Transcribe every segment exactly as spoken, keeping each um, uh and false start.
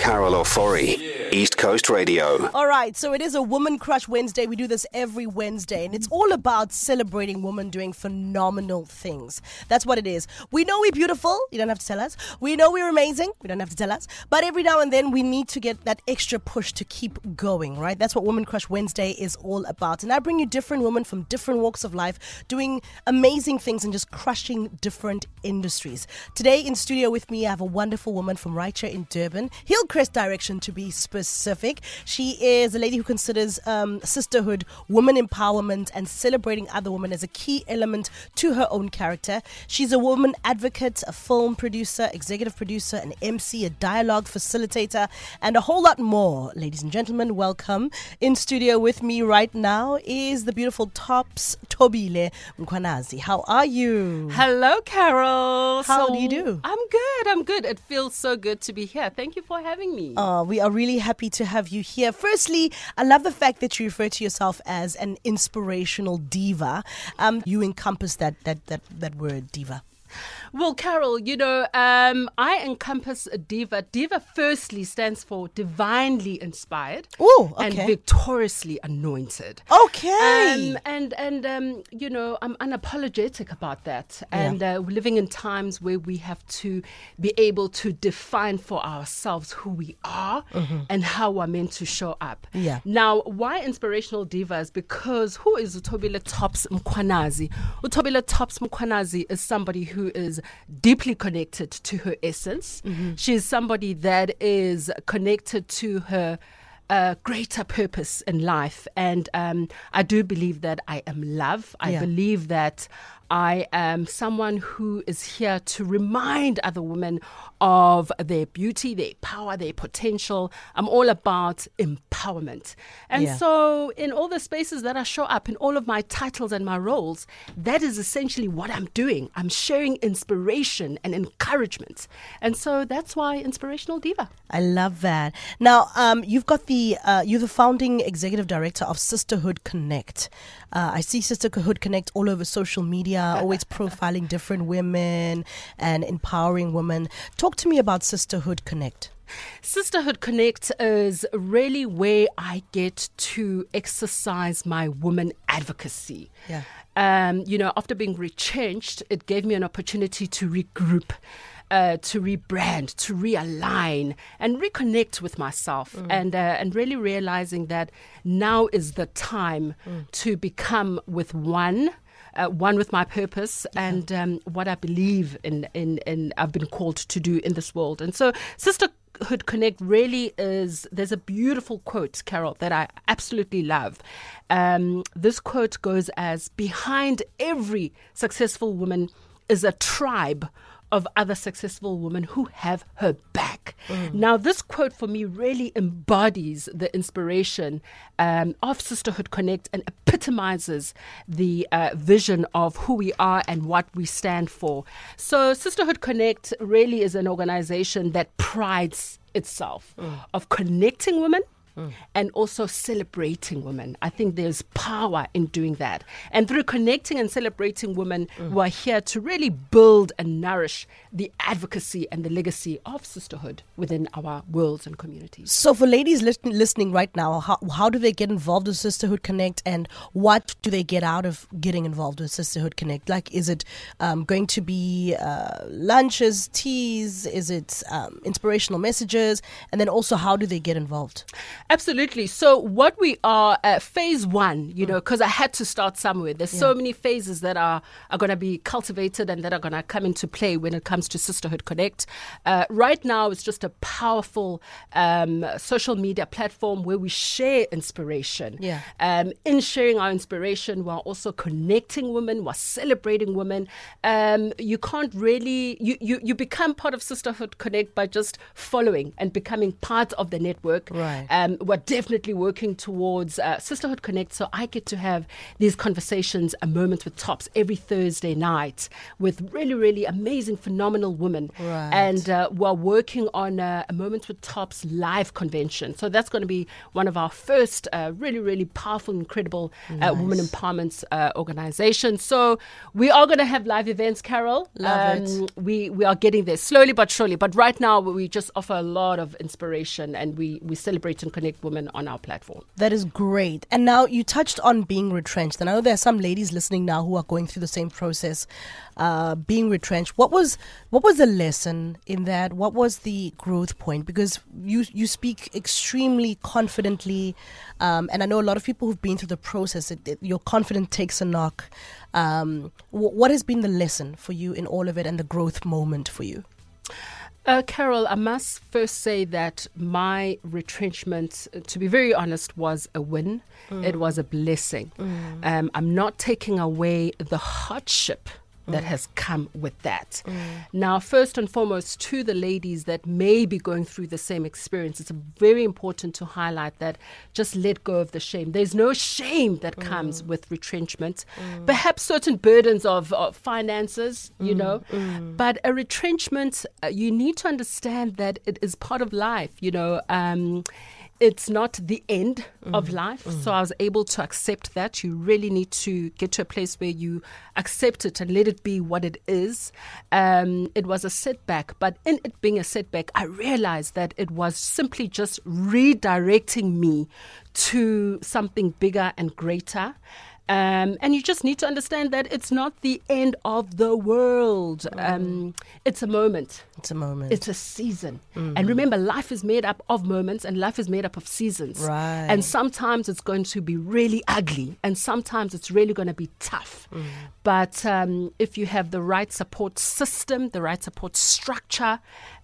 Carol Ofori, East Coast Radio. All right, so it is a Woman Crush Wednesday. We do this every Wednesday, and it's all about celebrating women doing phenomenal things. That's what it is. We know we're beautiful. You don't have to tell us. We know we're amazing. We don't have to tell us. But every now and then, we need to get that extra push to keep going, right? That's what Woman Crush Wednesday is all about. And I bring you different women from different walks of life doing amazing things and just crushing different industries. Today in studio with me, I have a wonderful woman from right here in Durban, Hillcrest direction to be specific. She is a lady who considers um, sisterhood, woman empowerment, and celebrating other women as a key element to her own character. She's a woman advocate, a film producer, executive producer, an M C, a dialogue facilitator, and a whole lot more. Ladies and gentlemen, welcome. In studio with me right now is the beautiful Tops Thobile Mkhwanazi. How are you? Hello, Carol. How so, do you do? I'm good. I'm good. It feels so good to be here. Thank you for having me. Uh, we are really happy to have you here. Firstly, I love the fact that you refer to yourself as an inspirational diva. Um, you encompass that that that that word, diva. Well, Carol, you know, um, I encompass a diva. Diva firstly stands for divinely inspired. Oh, okay. And victoriously anointed. Okay. Um, and, and um, you know, I'm unapologetic about that. And yeah. uh, we're living in times where we have to be able to define for ourselves who we are mm-hmm. and how we're meant to show up. Yeah. Now, why inspirational divas? Because who is Uthobile Tops Mkhwanazi? Uthobile Tops Mkhwanazi is somebody who is deeply connected to her essence. Mm-hmm. She is somebody that is connected to her uh, greater purpose in life. And um, I do believe that I am love. I yeah. believe that I am someone who is here to remind other women of their beauty, their power, their potential. I'm all about empowerment. And yeah. so in all the spaces that I show up, in all of my titles and my roles, that is essentially what I'm doing. I'm sharing inspiration and encouragement. And so that's why Inspirational Diva. I love that. Now, um, you've got the, uh, you're the founding executive director of Sisterhood Connect. Uh, I see Sisterhood Connect all over social media, always profiling different women and empowering women. Talk to me about Sisterhood Connect. Sisterhood Connect is really where I get to exercise my woman advocacy. Yeah. Um, you know, after being retrenched, it gave me an opportunity to regroup. Uh, to rebrand, to realign, and reconnect with myself, mm. and uh, and really realizing that now is the time mm. to become with one, uh, one with my purpose yeah. and um, what I believe in, in, in I've been called to do in this world. And so, Sisterhood Connect really is. There's a beautiful quote, Carol, that I absolutely love. Um, this quote goes as: "Behind every successful woman is a tribe of other successful women who have her back." Mm. Now, this quote for me really embodies the inspiration um, of Sisterhood Connect and epitomizes the uh, vision of who we are and what we stand for. So Sisterhood Connect really is an organization that prides itself mm. of connecting women Mm. and also celebrating women. I think there's power in doing that. And through connecting and celebrating women, mm. we are here to really build and nourish the advocacy and the legacy of sisterhood within our worlds and communities. So for ladies listen, listening right now, how, how do they get involved with Sisterhood Connect, and what do they get out of getting involved with Sisterhood Connect? Like, is it um, going to be uh, lunches, teas? Is it um, inspirational messages? And then also, how do they get involved? Absolutely. So what we are, uh, phase one, you know, because I had to start somewhere. There's yeah. so many phases that are, are going to be cultivated and that are going to come into play when it comes to Sisterhood Connect. Uh, right now, it's just a powerful um, social media platform where we share inspiration. Yeah. Um, in sharing our inspiration, we're also connecting women, we're celebrating women. Um, you can't really, you, you, you become part of Sisterhood Connect by just following and becoming part of the network. Right. Um, um, we're definitely working towards uh, Sisterhood Connect. So I get to have these conversations, a moment with Tops, every Thursday night with really, really amazing, phenomenal women. Right. And uh, we're working on uh, a Moment with Tops live convention. So that's going to be one of our first uh, really, really powerful, incredible uh, Nice. women empowerment uh, organizations. So we are going to have live events, Carol. Love um, it. We we are getting there slowly but surely. But right now we just offer a lot of inspiration, and we, we celebrate and connect women on our platform. That is great. And now you touched on being retrenched. And I know there are some ladies listening now who are going through the same process, uh, being retrenched. What was what was the lesson in that? What was the growth point? Because you you speak extremely confidently, um, and I know a lot of people who've been through the process. It, it, your confidence takes a knock. Um, wh- what has been the lesson for you in all of it, and the growth moment for you? Uh, Carol, I must first say that my retrenchment, uh, to be very honest, was a win. Mm. It was a blessing. Mm. Um, I'm not taking away the hardship that mm. has come with that. Mm. Now, first and foremost, to the ladies that may be going through the same experience, it's very important to highlight that just let go of the shame. There's no shame that mm. comes with retrenchment. Mm. Perhaps certain burdens of, of finances, you mm. know, mm. but a retrenchment, uh, you need to understand that it is part of life, you know. Um, It's not the end mm. of life. Mm. So I was able to accept that. You really need to get to a place where you accept it and let it be what it is. Um, it was a setback, but in it being a setback, I realized that it was simply just redirecting me to something bigger and greater. Um, and you just need to understand that it's not the end of the world. Mm. Um, it's a moment. It's a moment. It's a season. Mm. And remember, life is made up of moments, and life is made up of seasons. Right. And sometimes it's going to be really ugly, and sometimes it's really going to be tough. Mm. But um, if you have the right support system, the right support structure,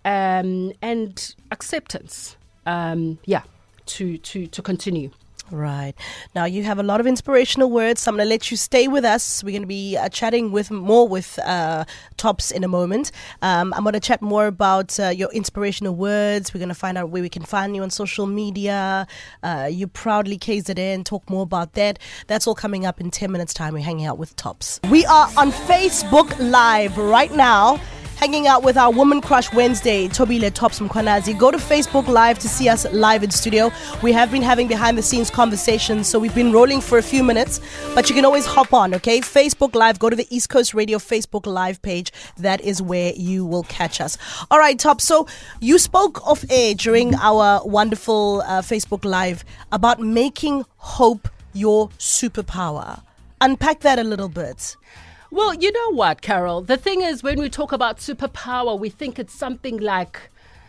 um, and acceptance, um, yeah, to, to, to continue. Right. Now, you have a lot of inspirational words, so I'm going to let you stay with us. We're going to be uh, chatting with more with uh, Tops in a moment. Um, I'm going to chat more about uh, your inspirational words. We're going to find out where we can find you on social media. Uh, you proudly K Z N, talk more about that. That's all coming up in ten minutes' time. We're hanging out with Tops. We are on Facebook Live right now, hanging out with our Woman Crush Wednesday, Tobile Tops Mkhwanazi. Go to Facebook Live to see us live in studio. We have been having behind-the-scenes conversations, so we've been rolling for a few minutes, but you can always hop on, okay? Facebook Live, go to the East Coast Radio Facebook Live page. That is where you will catch us. All right, Tops, so you spoke off air during our wonderful uh, Facebook Live about making hope your superpower. Unpack that a little bit. Well, you know what, Carol? The thing is, when we talk about superpower, we think it's something like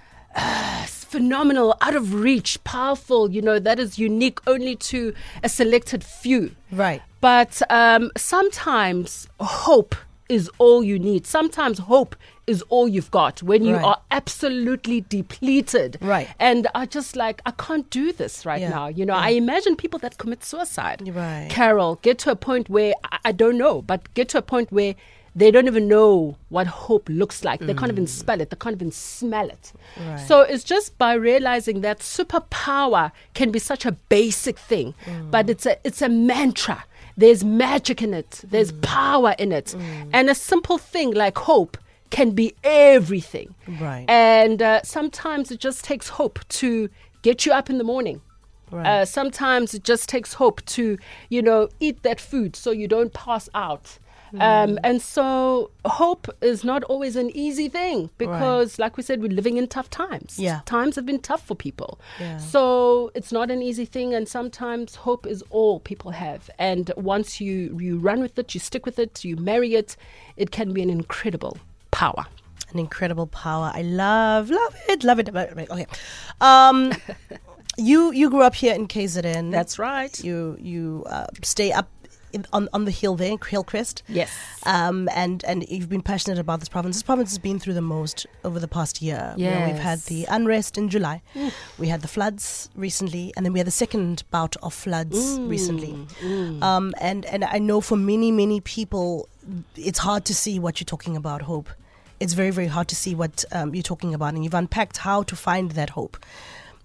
uh, phenomenal, out of reach, powerful, you know, that is unique only to a selected few. Right. But um, sometimes hope is all you need. Sometimes hope is all you've got when you Right. are absolutely depleted. Right. And are just like, I can't do this right Yeah. now. You know, Yeah. I imagine people that commit suicide. Right. Carol, get to a point where, I, I don't know, but get to a point where they don't even know what hope looks like. They can't even spell it. They can't even smell it. Right. So it's just by realizing that superpower can be such a basic thing, but it's a it's a mantra. There's magic in it. There's power in it. And a simple thing like hope can be everything. Right. And uh, sometimes it just takes hope to get you up in the morning. Right. Uh, sometimes it just takes hope to, you know, eat that food so you don't pass out. Mm. Um, and so hope is not always an easy thing because, right. like we said, we're living in tough times. Yeah. Times have been tough for people. Yeah. So it's not an easy thing. And sometimes hope is all people have. And once you, you run with it, you stick with it, you marry it, it can be an incredible power. An incredible power. I love, love it, love it. Okay. Um, you you grew up here in K Z N. That's right. You you uh, stay up in, on on the hill there, Hillcrest. Yes. Um, and and you've been passionate about this province. This province has been through the most over the past year. Yes. You know, we've had the unrest in July. Mm. We had the floods recently, and then we had the second bout of floods Mm. recently. Mm. Um, and and I know for many many people, it's hard to see what you're talking about, hope. It's very, very hard to see what um, you're talking about, and you've unpacked how to find that hope.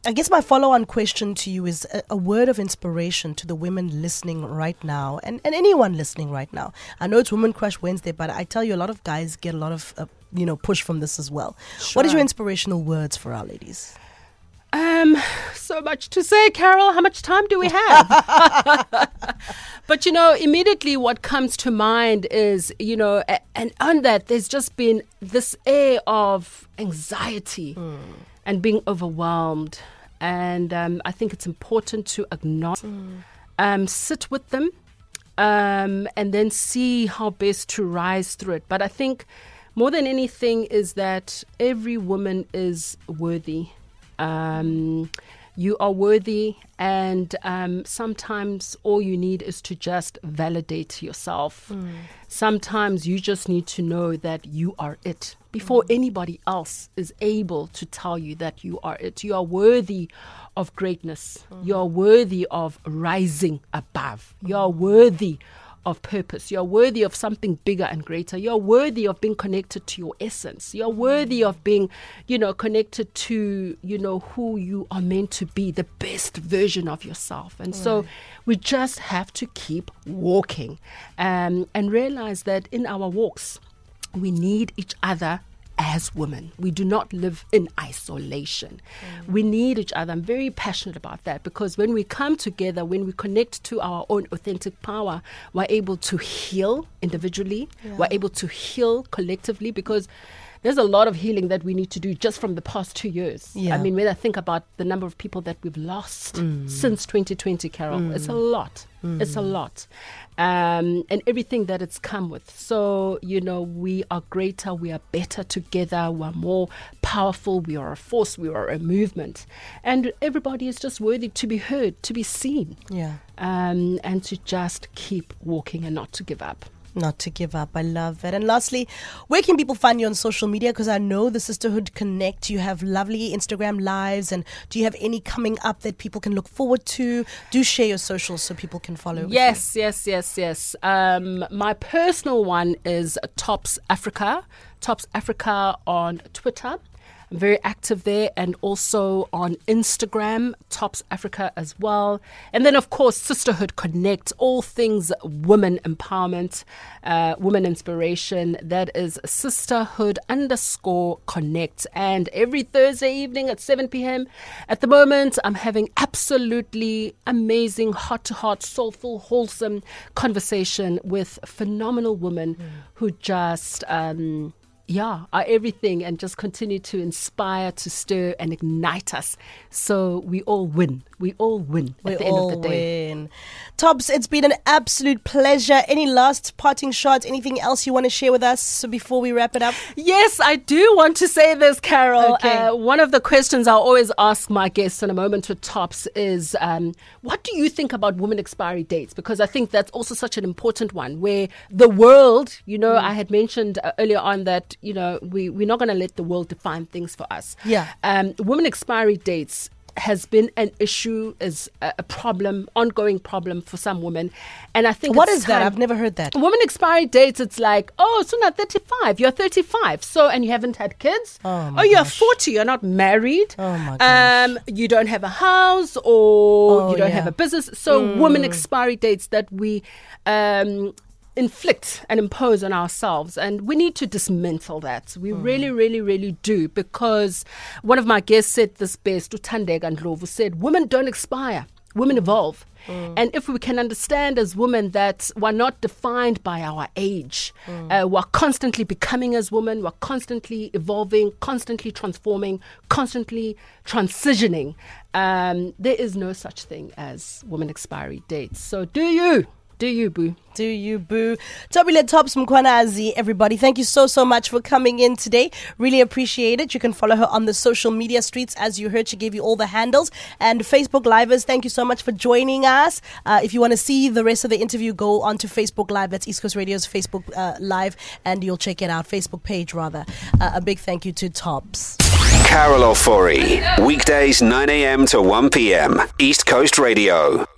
I guess my follow-on question to you is a, a word of inspiration to the women listening right now, and, and anyone listening right now. I know it's Woman Crush Wednesday, but I tell you, a lot of guys get a lot of uh, you know push from this as well. Sure. What is your inspirational words for our ladies? Um, so much to say, Carol. How much time do we have? But, you know, immediately what comes to mind is, you know, a- and on that, there's just been this air of anxiety mm. and being overwhelmed. And um, I think it's important to acknowledge, mm. um, sit with them, um, and then see how best to rise through it. But I think more than anything is that every woman is worthy. Um, you are worthy, and um, sometimes all you need is to just validate yourself. Mm. Sometimes you just need to know that you are it before mm. anybody else is able to tell you that you are it. You are worthy of greatness. Mm. You are worthy of rising above. Mm. You are worthy of purpose. You're worthy of something bigger and greater. You're worthy of being connected to your essence. You're worthy of being, you know, connected to, you know, who you are meant to be, the best version of yourself. And right. so we just have to keep walking um, and realize that in our walks, we need each other as women. We do not live in isolation. Mm. We need each other. I'm very passionate about that, because when we come together, when we connect to our own authentic power, we're able to heal individually. Yeah. We're able to heal collectively, because there's a lot of healing that we need to do just from the past two years. Yeah. I mean, when I think about the number of people that we've lost mm. since twenty twenty, Carol, mm. it's a lot. Mm. It's a lot. Um, and everything that it's come with. So, you know, we are greater, we are better together, we're more powerful, we are a force, we are a movement. And everybody is just worthy to be heard, to be seen. Yeah. Um, and to just keep walking and not to give up. Not to give up. I love it. And lastly, where can people find you on social media? Because I know the Sisterhood Connect, you have lovely Instagram lives. And do you have any coming up that people can look forward to? Do share your socials so people can follow. Yes, yes, yes, yes. Um, my personal one is Tops Africa. Tops Africa on Twitter. I'm very active there, and also on Instagram, Tops Africa as well. And then, of course, Sisterhood Connect, all things women empowerment, uh, women inspiration. That is Sisterhood underscore Connect. And every Thursday evening at seven p.m. At the moment, I'm having absolutely amazing, heart-to-heart, soulful, wholesome conversation with phenomenal women mm. who just... Um, Yeah, are everything, and just continue to inspire, to stir, and ignite us. So we all win. We all win we at the end all of the day. Win. Tops, it's been an absolute pleasure. Any last parting shots? Anything else you want to share with us before we wrap it up? Yes, I do want to say this, Carol. Okay. Uh, one of the questions I always ask my guests in a moment with Tops is, um, what do you think about women expiry dates? Because I think that's also such an important one, where the world, you know, mm. I had mentioned uh, earlier on that, you know, we, we're not going to let the world define things for us. Yeah. Um, women expiry dates has been an issue, is a, a problem, ongoing problem for some women. And I think what is that? I've never heard that. Women expiry dates, it's like, oh, so not thirty-five, you're thirty-five, so, and you haven't had kids. Oh, my oh you're gosh. forty, you're not married. Oh my gosh. Um, you don't have a house, or oh, you don't yeah. have a business. So mm. women expiry dates that we um inflict and impose on ourselves, and we need to dismantle that. We mm. really, really, really do, because one of my guests said this best, Uthandeka Ndlovu, said, women don't expire, women evolve. Mm. And if we can understand as women that we're not defined by our age, mm. uh, we're constantly becoming as women, we're constantly evolving, constantly transforming, constantly transitioning, um, there is no such thing as women expiry dates. So do you? Do you, boo? Do you, boo? Tobile Tops Mkhwanazi, everybody. Thank you so, so much for coming in today. Really appreciate it. You can follow her on the social media streets. As you heard, she gave you all the handles. And Facebook Livers, thank you so much for joining us. Uh, if you want to see the rest of the interview, go on to Facebook Live. That's East Coast Radio's Facebook uh, Live, and you'll check it out. Facebook page, rather. Uh, a big thank you to Tops. Carol Ofori, weekdays nine a.m. to one p.m. East Coast Radio.